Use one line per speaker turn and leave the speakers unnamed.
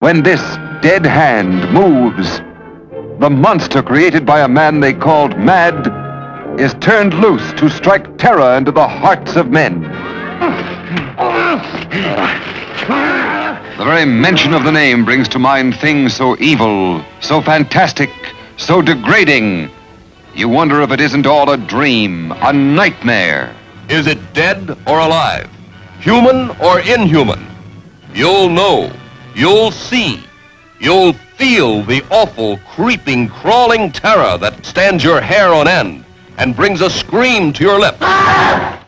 When this dead hand moves, the monster created by a man they called Mad is turned loose to strike terror into the hearts of men. The very mention of the name brings to mind things so evil, so fantastic, so degrading. You wonder if it isn't all a dream, a nightmare.
Is it dead or alive? Human or inhuman? You'll know. You'll see. You'll feel the awful, creeping, crawling terror that stands your hair on end and brings a scream to your lips.